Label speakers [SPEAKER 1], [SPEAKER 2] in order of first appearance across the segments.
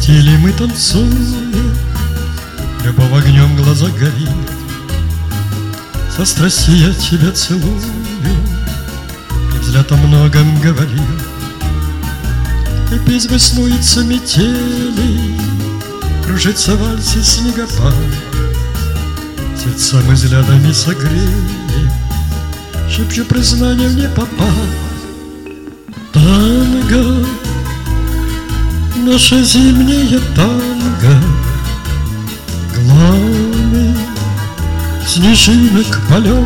[SPEAKER 1] стиле мы танцуем, любовь огнем глаза горит. Со страсти я тебя целую, и взгляд о многом говорил. И петь беснуется метели, кружится в вальсе снегопад. Сердца мы взглядами согрели, шепчу признание мне попад. Танго, наше зимнее танго, главный снежинок полет.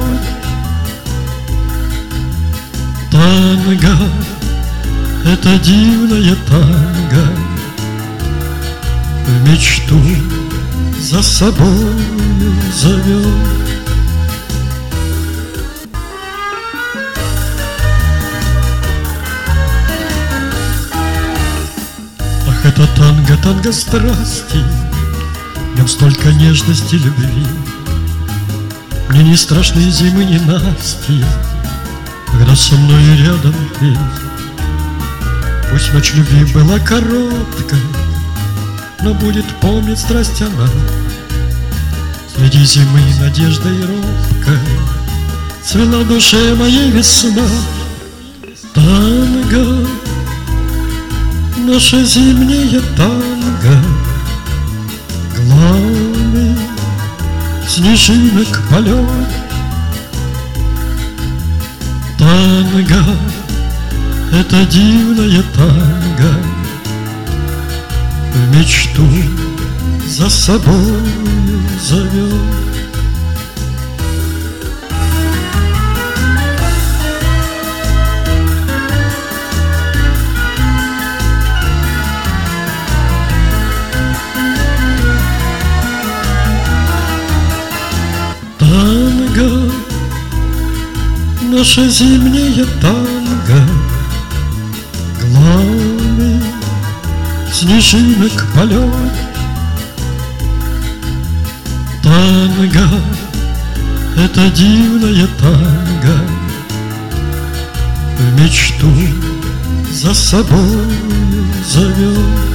[SPEAKER 1] Танго, это дивное танго, в мечту за собою зовет. Ах, это танго, танго страсти, в нем столько нежности, любви. Мне не страшны зимы, не насти, когда со мною рядом ты. Пусть ночь любви была короткой, но будет помнить страсть она. Среди зимы надеждой робкой цвела в душе моей весна. Танго, наше зимнее танго, главный снежинок полет. Танго, это дивное танго, в мечту за собою зовет. Танго, наше зимнее танго, главный снежинок полет. Танго, это дивное танго, в мечту за собою зовет.